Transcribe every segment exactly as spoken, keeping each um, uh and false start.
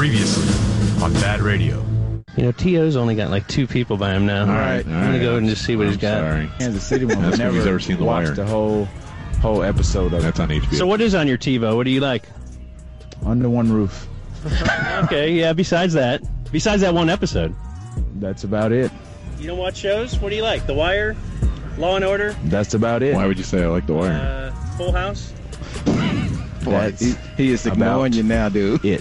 Previously on Bad Radio. You know, T O's only got like two people by him now. All right. I'm going to go and just see what I'm he's got. Sorry. Kansas City one. That's never he's ever seen The watched Wire. the whole, whole episode of That's it. on H B O. So what is on your TiVo? What do you like? Under one roof. Okay, yeah, besides that. Besides that one episode. That's about it. You don't watch shows? What do you like? The Wire? Law and Order? That's about it. Why would you say I like The Wire? Uh, Full House? That's he, he is ignoring you now, dude. it.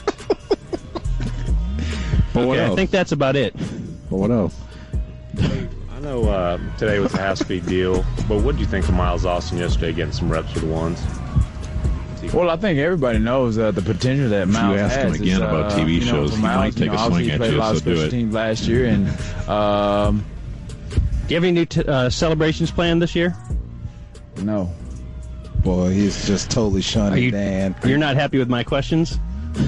But what Okay, I else? think that's about it. But what else? I know uh, today was a half-speed deal, but what did you think of Miles Austin yesterday getting some reps for the ones? Well, I think everybody knows uh, the potential that Miles you ask has. him again is, uh, about T V you know, shows, for he Miles, might take you know, a obviously swing he at played you, a lot of so do special it. teams last year, and um, Do you have any new t- uh, celebrations planned this year? no. Boy, he's just totally Are shunning you, Dan. You're not happy with my questions?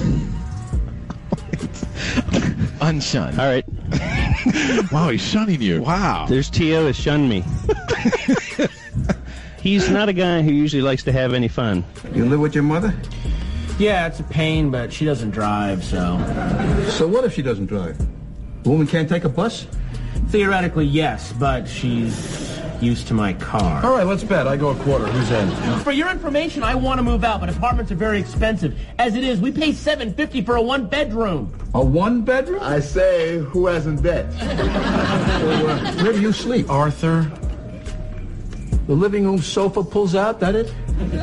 Unshunned. All right. Wow, he's shunning you. Wow. There's T O has shunned me. He's not a guy who usually likes to have any fun. You live with your mother? Yeah, it's a pain, but she doesn't drive, so... So what if she doesn't drive? A woman can't take a bus? Theoretically, yes, but she's used to my car. All right, let's bet. I go a quarter. Who's in? For your information, I want to move out, but apartments are very expensive. As it is, we pay seven fifty for a one-bedroom. A one bedroom? I say, who hasn't bet? So, uh, where do you sleep? Arthur? The living room sofa pulls out, that it?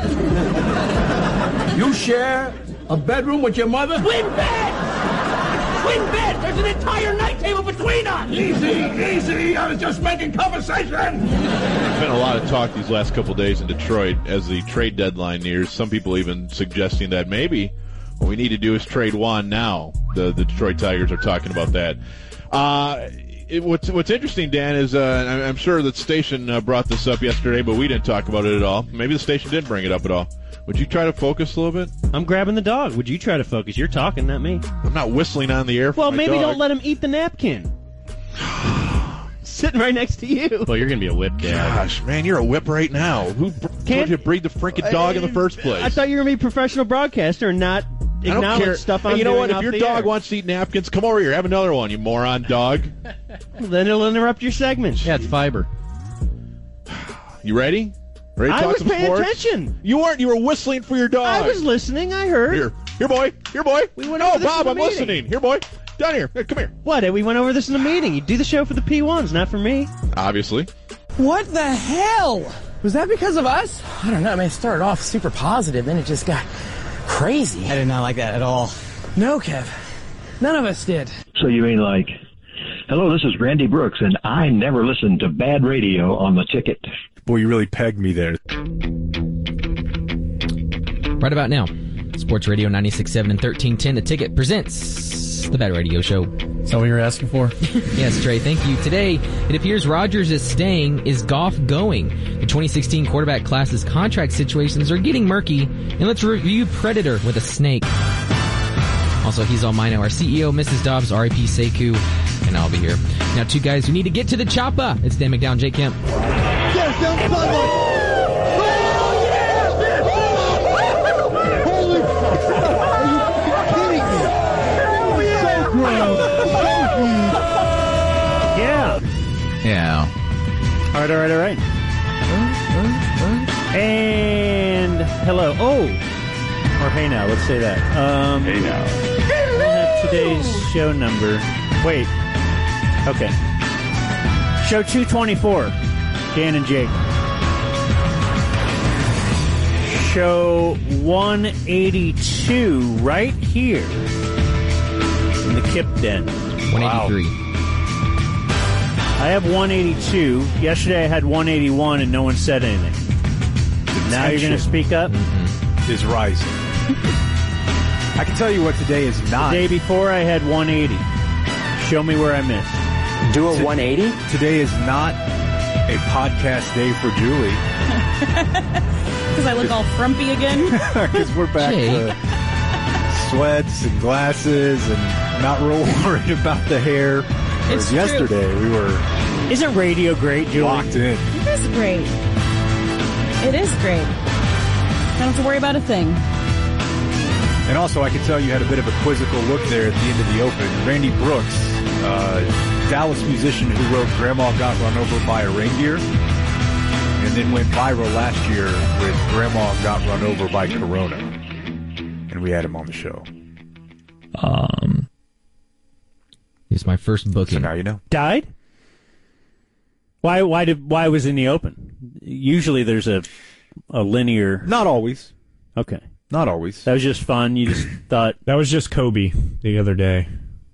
You share a bedroom with your mother? Twin bed! Twin bed! There's an entire night table between us! Easy, easy. I was just making conversation. There's been a lot of talk these last couple days in Detroit as the trade deadline nears. Some people even suggesting that maybe what we need to do is trade Juan now. The, the Detroit Tigers are talking about that. Uh, it, what's, what's interesting, Dan, is uh, I'm, I'm sure that station uh, brought this up yesterday, but we didn't talk about it at all. Maybe the station didn't bring it up at all. Would you try to focus a little bit? I'm grabbing the dog. Would you try to focus? You're talking, not me. I'm not whistling on the air for Well, my maybe dog. don't let him eat the napkin. Sitting right next to you. Well, you're going to be a whip dad. Gosh, man, you're a whip right now. Who br- told you to breed the freaking dog in the first place? I thought you were going to be a professional broadcaster and not I don't acknowledge care. stuff Hey, I'm you know doing what? If off your the dog air. wants to eat napkins, come over here. Have another one, you moron dog. Then it'll interrupt your segment. Yeah, it's fiber. You ready? Ready to I talk was some paying sports? attention. You weren't. You were whistling for your dog. I was listening. I heard. Here, here, boy. Here, boy. We went no, over this Bob, in the I'm meeting. listening. Here, boy. Down here. Here, come here. What? We went over this in the meeting. You do the show for the P ones, not for me. Obviously. What the hell? Was that because of us? I don't know. I mean, it started off super positive, then it just got crazy. I did not like that at all. No, Kev. None of us did. So you mean like, hello, this is Randy Brooks, and I never listened to bad radio on the ticket. Boy, you really pegged me there. Right about now, Sports Radio ninety-six point seven and thirteen ten, The Ticket presents the Bad Radio Show. Is that what you were asking for? Yes, Trey, thank you. Today, it appears Rodgers is staying. Is Goff going? The twenty sixteen quarterback class's contract situations are getting murky. And let's review Predator with a snake. Also, he's on mine now. Our C E O, Missus Dobbs, R I P Sekou, and I'll be here. Now, two guys who need to get to the choppa. It's Dan McDowell, Jake Kemp. Yes, young Sunlight. Holy are you kidding me? So gross. Yeah. Yeah. All right, all right, all right. And hello. Oh. Or hey now, let's say that. Um, Hey now. I don't have today's show number. Wait. Okay. Show two twenty-four. Dan and Jake. Show one eighty-two right here in the Kip Den. one eighty-three. Wow. I have one eighty-two. Yesterday I had one eighty-one and no one said anything. Now you're going to speak up? Mm-hmm. Is rising. I can tell you what today is not. The day before I had one eighty. Show me where I missed. Do a one eighty? Today is not a podcast day for Julie. Because I look all frumpy again? Because we're back Jake. to sweats and glasses and not real worried about the hair. Whereas It's true. yesterday we were Isn't radio great, Julie? locked in. It is great. It is great. I don't have to worry about a thing. And also, I can tell you had a bit of a quizzical look there at the end of the Open. Randy Brooks, uh, Dallas musician who wrote Grandma Got Run Over by a Reindeer, and then went viral last year with Grandma Got Run Over by Corona. And we had him on the show. Um, He's my first booking. So now you know. Died? Why? Why did? Why was in the Open? Usually there's a a linear. Not always. Okay. Not always. That was just fun. You just thought that was just Kobe the other day.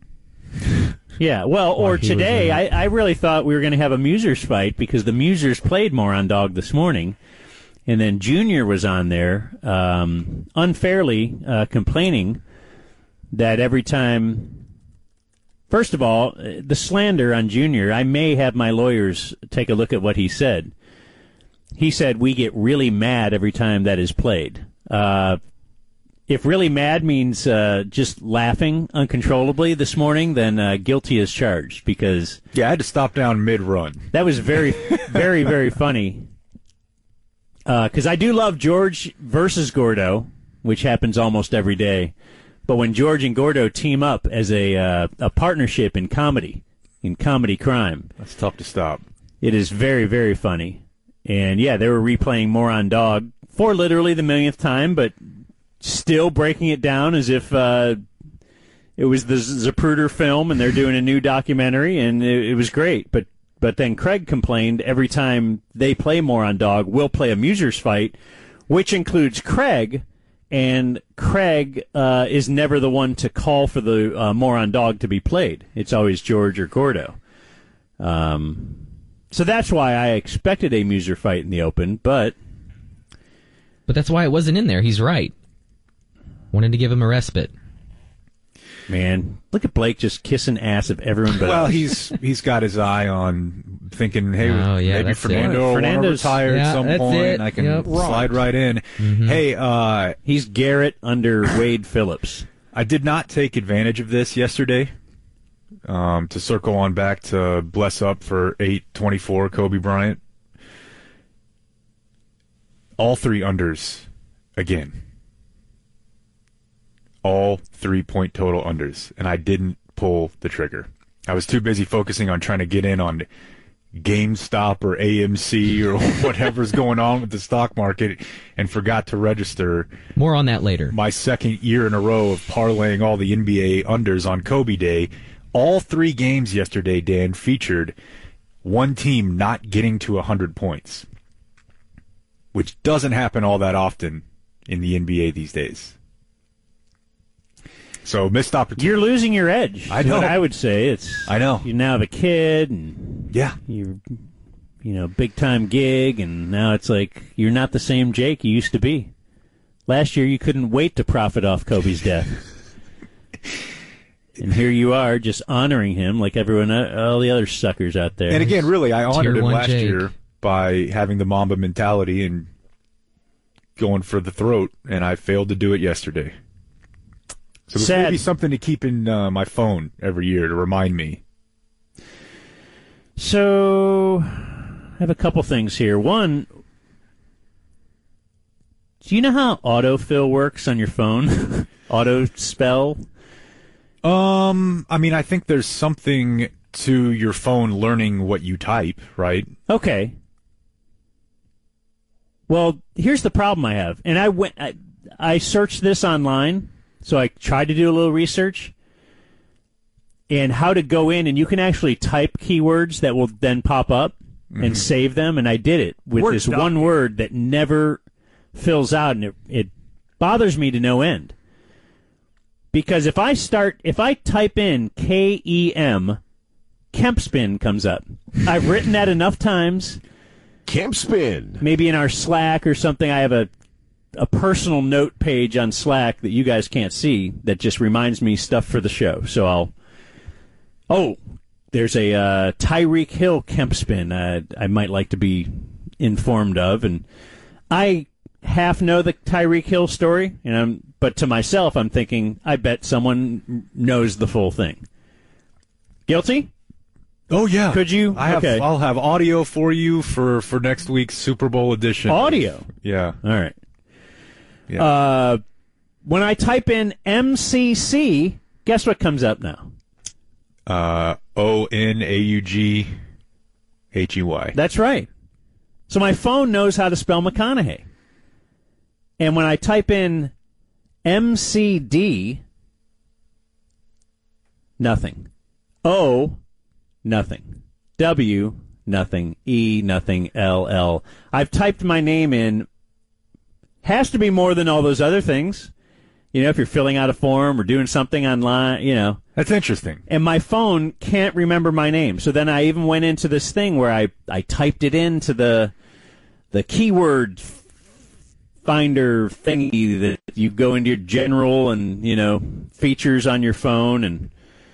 Yeah. Well, or today, I, I really thought we were going to have a Musers fight because the Musers played Moron Dog this morning, and then Junior was on there um, unfairly uh, complaining that every time. First of all, the slander on Junior, I may have my lawyers take a look at what he said. He said we get really mad every time that is played. Uh, if really mad means uh, just laughing uncontrollably this morning, then uh, guilty as charged because... Yeah, I had to stop down mid-run. That was very, very, very funny. Because uh, I do love George versus Gordo, which happens almost every day. But when George and Gordo team up as a uh, a partnership in comedy, in comedy crime... That's tough to stop. It is very, very funny. And, yeah, they were replaying Moron Dog for literally the millionth time, but still breaking it down as if uh, it was the Zapruder film and they're doing a new documentary, and it, it was great. But but then Craig complained every time they play Moron Dog, we'll play a Musers fight, which includes Craig, and Craig uh, is never the one to call for the uh, Moron Dog to be played. It's always George or Gordo. Um, so that's why I expected a Muser fight in the Open, but... But that's why it wasn't in there. He's right. Wanted to give him a respite. Man, look at Blake just kissing ass of everyone but Well, us. he's he's got his eye on thinking, hey, Oh, yeah, maybe that's Fernando it. will want to Fernando's- retire yeah, at some that's point. it. And I can Yep. slide right in. Mhm. Hey, uh, He's Garrett under Wade Phillips. I did not take advantage of this yesterday. Um, to circle on back to bless up for eight twenty-four, Kobe Bryant. All three unders again. All three-point total unders, and I didn't pull the trigger. I was too busy focusing on trying to get in on GameStop or A M C or whatever's going on with the stock market and forgot to register. More on that later. My second year in a row of parlaying all the N B A unders on Kobe Day. All three games yesterday, Dan, featured one team not getting to one hundred points, which doesn't happen all that often in the N B A these days. So, missed opportunity. You're losing your edge. I is know. What I would say. It's I know. You now have a kid, and yeah, you're, you know, big time gig, and now it's like you're not the same Jake you used to be. Last year, you couldn't wait to profit off Kobe's death, and here you are, just honoring him like everyone, all the other suckers out there. And again, really, I honored Tier him one last Jake. year by having the Mamba mentality and going for the throat, and I failed to do it yesterday. So there's Sad. maybe something to keep in uh, my phone every year to remind me. So, I have a couple things here. One, do you know how autofill works on your phone? Auto spell? Um, I mean, I think there's something to your phone learning what you type, right? Okay. Well, here's the problem I have, and I went, I, I searched this online, so I tried to do a little research, and how to go in, and you can actually type keywords that will then pop up Mm-hmm. and save them, and I did it with Word this doc. one word that never fills out, and it, it bothers me to no end. Because if I start, if I type in K E M, Kempspin comes up. I've written that enough times. Kempspin. Maybe in our Slack or something, I have a a personal note page on Slack that you guys can't see that just reminds me stuff for the show. So I'll, oh, there's a uh, Tyreek Hill Kempspin uh, I might like to be informed of, and I half know the Tyreek Hill story, and I'm, but to myself, I'm thinking, I bet someone knows the full thing. Guilty? Oh yeah. Could you? I have. Okay. I'll have audio for you for, for next week's Super Bowl edition. Audio? Yeah. All right. Yeah. Uh, when I type in M C C, guess what comes up now? Uh, O N A U G H E Y. That's right. So my phone knows how to spell McConaughey. And when I type in M C D, nothing. O, nothing. W, nothing. E, nothing. L, L. I've typed my name in. Has to be more than all those other things. You know, if you're filling out a form or doing something online, you know. That's interesting. And my phone can't remember my name. So then I even went into this thing where I, I typed it into the the keyword finder thingy that you go into your general and, you know, features on your phone, and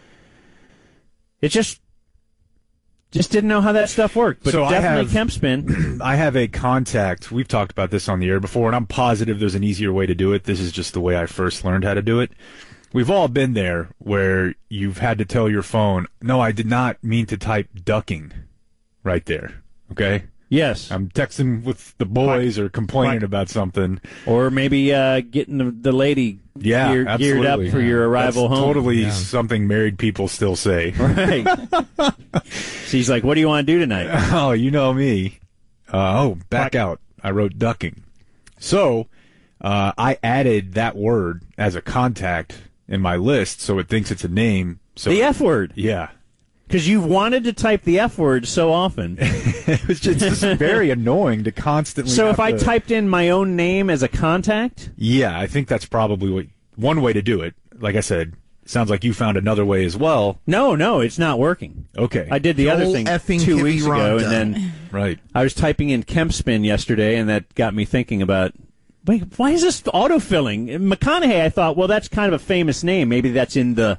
it just just didn't know how that stuff worked. But so definitely I have, Kemp Spin. I have a contact. We've talked about this on the air before, and I'm positive there's an easier way to do it. This is just the way I first learned how to do it. We've all been there where you've had to tell your phone, no, I did not mean to type ducking right there. Okay? Yes. I'm texting with the boys or complaining about something. Or maybe uh, getting the, the lady yeah, gear, geared up for your arrival That's home. Totally yeah. something married people still say. Right. She's like, what do you want to do tonight? Oh, you know me. Uh, oh, back Quack. out. I wrote ducking. So uh, I added that word as a contact in my list so it thinks it's a name. So the F word. Yeah. Because you've wanted to type the F word so often. It was just, just very annoying to constantly. So if I to... typed in my own name as a contact? Yeah, I think that's probably what, one way to do it. Like I said, sounds like you found another way as well. No, no, it's not working. Okay. I did the Joel other thing effing two weeks ago, Rhonda. and then right. I was typing in Kemp Spin yesterday, and that got me thinking about, wait, why is this autofilling? McConaughey, I thought, well, that's kind of a famous name. Maybe that's in the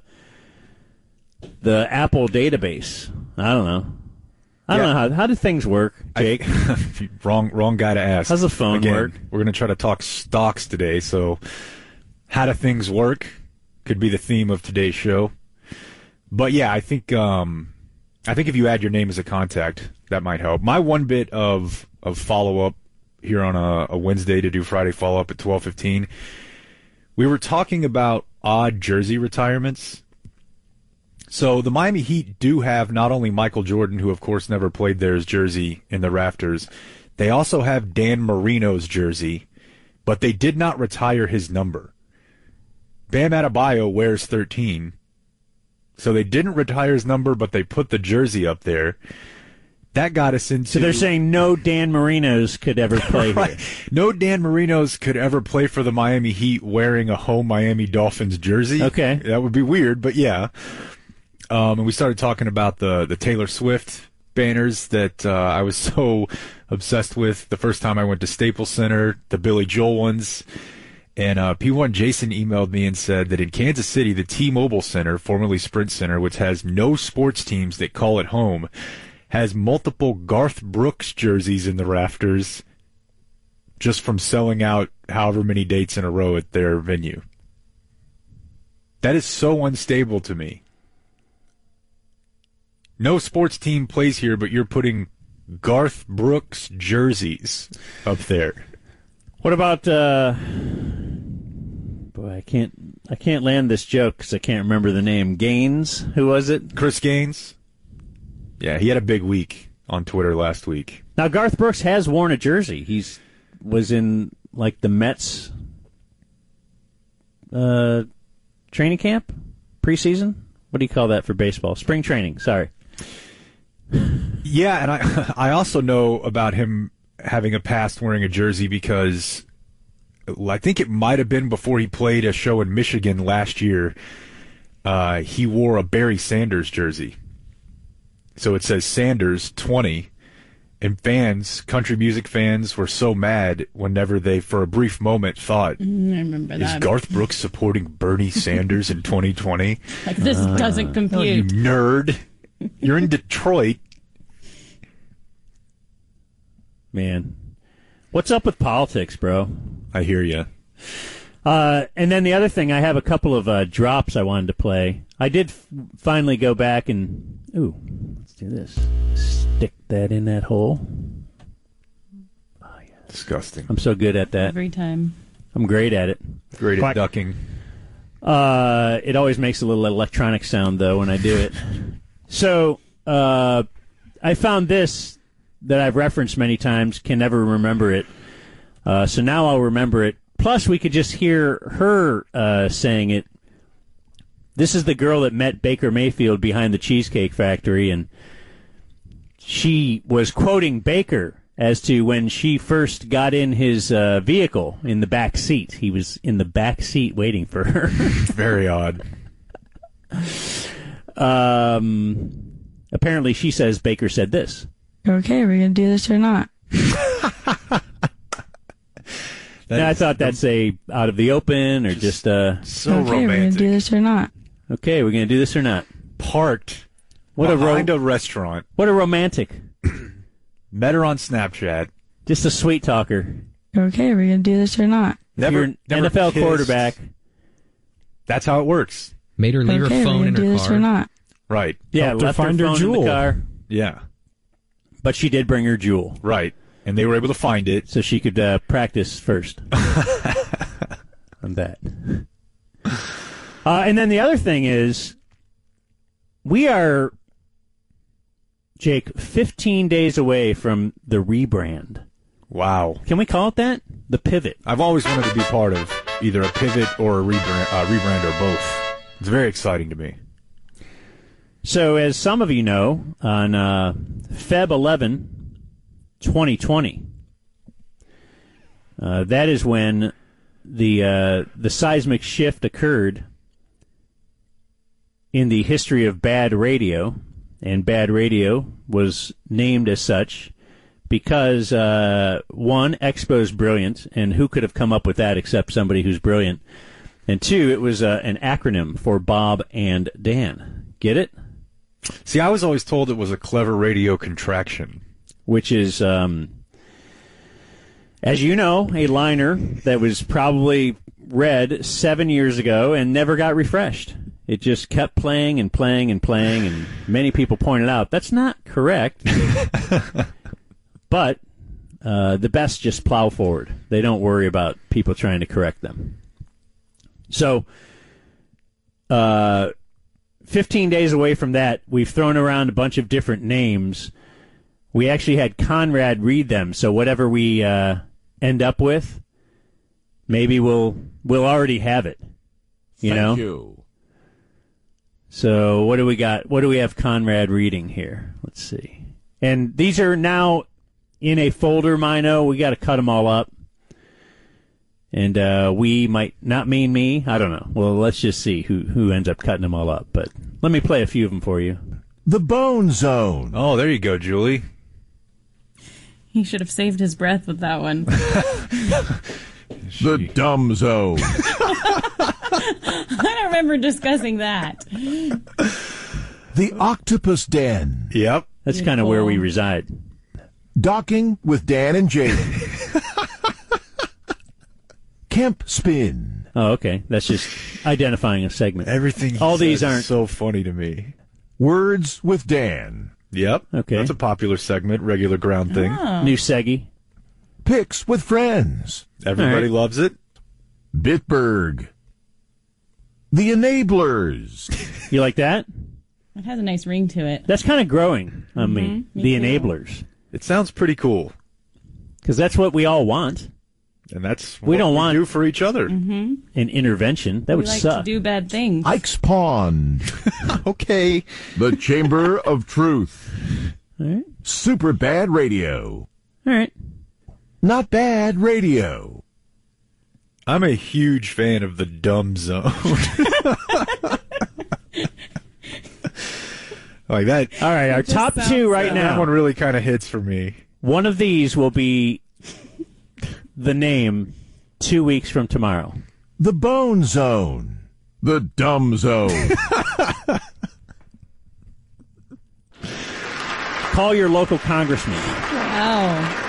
the Apple database. I don't know. I don't yeah. know how how do things work, Jake. I, wrong wrong guy to ask. How's the phone Again, work? We're going to try to talk stocks today, so how do things work could be the theme of today's show. But yeah, I think um, I think if you add your name as a contact, that might help. My one bit of of follow up here on a, a Wednesday to do Friday follow up at twelve fifteen. We were talking about odd jersey retirements. So the Miami Heat do have not only Michael Jordan, who of course never played there, his jersey in the rafters. They also have Dan Marino's jersey, but they did not retire his number. Bam Adebayo wears thirteen. So they didn't retire his number, but they put the jersey up there. That got us into... So they're saying no Dan Marinos could ever play right. here. No Dan Marinos could ever play for the Miami Heat wearing a home Miami Dolphins jersey. Okay. That would be weird, but yeah. Um, and we started talking about the, the Taylor Swift banners that uh, I was so obsessed with the first time I went to Staples Center, the Billy Joel ones. And uh, P one Jason emailed me and said that in Kansas City, the T-Mobile Center, formerly Sprint Center, which has no sports teams that call it home, has multiple Garth Brooks jerseys in the rafters just from selling out however many dates in a row at their venue. That is so unstable to me. No sports team plays here, but you're putting Garth Brooks jerseys up there. What about? Uh, boy, I can't. I can't land this joke because I can't remember the name. Gaines, who was it? Chris Gaines. Yeah, he had a big week on Twitter last week. Now Garth Brooks has worn a jersey. He's was in like the Mets uh, training camp, preseason. What do you call that for baseball? Spring training. Sorry. Yeah, and I I also know about him having a past wearing a jersey because I think it might have been before he played a show in Michigan last year. Uh, he wore a Barry Sanders jersey. So it says Sanders twenty, and fans, country music fans, were so mad whenever they, for a brief moment, thought, I remember is that. Garth Brooks supporting Bernie Sanders in twenty twenty? Like, this uh, doesn't compute. Oh, you nerd. You're in Detroit. Man. What's up with politics, bro? I hear you. Uh, and then the other thing, I have a couple of uh, drops I wanted to play. I did f- finally go back and... Ooh, let's do this. Stick that in that hole. Oh, yeah. Disgusting. I'm so good at that. Every time. I'm great at it. Great Quack. at ducking. Uh, it always makes a little electronic sound, though, when I do it. So, uh, I found this that I've referenced many times, can never remember it. Uh, so now I'll remember it. Plus, we could just hear her uh, saying it. This is the girl that met Baker Mayfield behind the Cheesecake Factory, and she was quoting Baker as to when she first got in his uh, vehicle in the back seat. He was in the back seat waiting for her. Very odd. Um, apparently, she says Baker said this. Okay, are we going to do this or not? Now, I thought that's a out of the open or just uh so okay, romantic. we're going to do this or not? Okay, we're going to do this or not? Parked What behind a, ro- a restaurant. what a romantic. Met her on Snapchat. Just a sweet talker. Okay, are we going to do this or not? Never, You're an never N F L kissed. quarterback. That's how it works. Made her leave okay, her we're phone going in to do her this or car. not? Right. Yeah, Helped her left find her her phone in jewel. the car, Yeah. but she did bring her jewel, Right. And they were able to find it. so she could uh, practice first on that. Uh, and then the other thing is, we are, Jake, fifteen days away from the rebrand. Wow. Can we call it that? The pivot. I've always wanted to be part of either a pivot or a rebrand, uh, rebrand or both. It's very exciting to me. So, as some of you know, on uh, February eleventh, twenty twenty, uh, that is when the uh, the seismic shift occurred in the history of bad radio, and bad radio was named as such because, uh, one, Expo's brilliant, and who could have come up with that except somebody who's brilliant? And two, it was uh, an acronym for Bob and Dan. Get it? See, I was always told it was a clever radio contraction. Which is, um, as you know, a liner that was probably read seven years ago and never got refreshed. It just kept playing and playing and playing, and many people pointed out that's not correct. But uh, the best just plow forward. They don't worry about people trying to correct them. So, uh, fifteen days away from that, we've thrown around a bunch of different names. We actually had Conrad read them, so whatever we uh, end up with, maybe we'll we'll already have it. You Thank know. you. So what do we got? What do we have Conrad reading here? Let's see. And these are now in a folder, Mino. We got to cut them all up. And uh, we might not mean me. I don't know. Well, let's just see who who ends up cutting them all up. But let me play a few of them for you. The Bone Zone. Oh, there you go, Julie. He should have saved his breath with that one. The Dumb Zone. I don't remember discussing that. The Octopus Den. Yep. That's kind of where we reside. Docking with Dan and Jaden. Kemp Spin. Oh, okay. That's just identifying a segment. Everything. All these says aren't is so funny to me. Words with Dan. Yep. Okay. That's a popular segment, regular ground thing. Oh. New Seggy. Picks with Friends. Everybody All right. loves it. Bitburg. The Enablers. You like that? It has a nice ring to it. That's kind of growing on me. Mhm, me The too. enablers. It sounds pretty cool. Because that's what we all want. And that's We what don't we want- do for each other. Mm-hmm. An intervention. That we would like suck. to do bad things. Ike's Pond. Okay. The Chamber of Truth. All right. Super Bad Radio. All right. Not Bad Radio. I'm a huge fan of the Dumb Zone. Like that. All right. Our just top sounds two right so- That now. one really kind of hits for me. One of these will be the name two weeks from tomorrow. The Bone Zone. The Dumb Zone. Call your local congressman. Wow.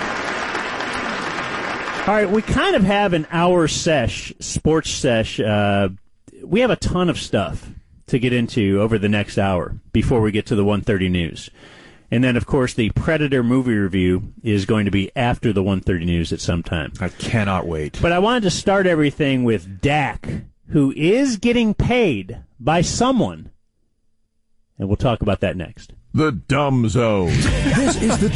All right, we kind of have an hour sesh, sports sesh. Uh, we have a ton of stuff to get into over the next hour before we get to the one thirty news. And then, of course, the Predator movie review is going to be after the one thirty news at some time. I cannot wait. But I wanted to start everything with Dak, who is getting paid by someone. And we'll talk about that next. The Dumb Zone. This is the